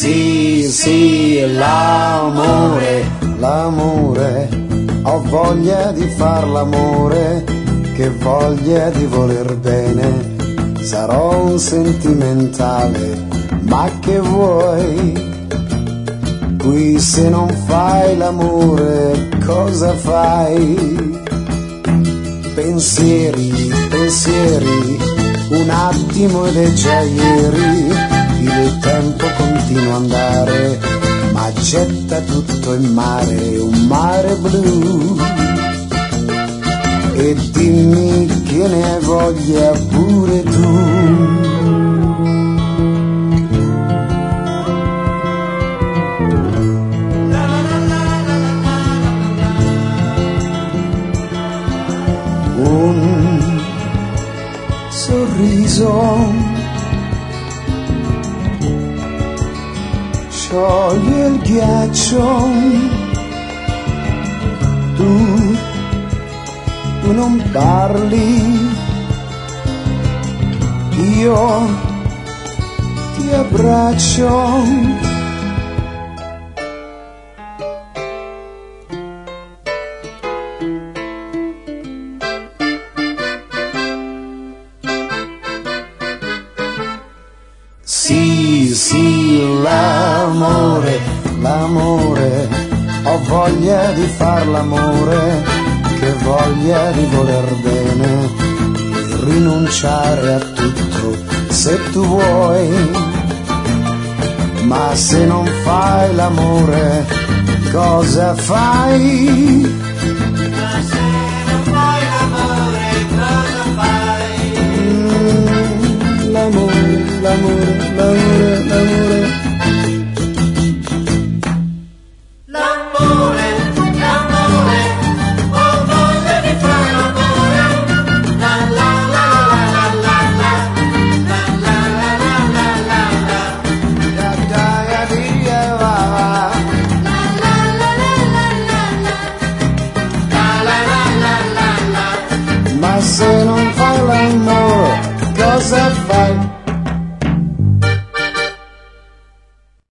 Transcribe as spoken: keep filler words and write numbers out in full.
Sì, sì, l'amore, l'amore, ho voglia di far l'amore, che voglia di voler bene, sarò un sentimentale, ma che vuoi? Qui se non fai l'amore, cosa fai? Pensieri, pensieri, un attimo ed è già ieri, il tempo continua a andare, ma getta tutto in mare, un mare blu. E dimmi che ne hai voglia pure tu. Un sorriso scioglie il ghiaccio, tu, tu non parli, io ti abbraccio. Sì, sì, l'amore, l'amore, ho voglia di far l'amore, che voglia di voler bene, di rinunciare a tutto se tu vuoi, ma se non fai l'amore, cosa fai? Ma se non fai l'amore, cosa fai? Mm, l'amore, l'amore, l'amore, l'amore. L'amore, l'amore, ho voglia di fare l'amore. La la la la la la la, la la la la la la, Da da da di da va va. la la la la la la, la la la la la. Ma se non fai l'amore, cosa fai?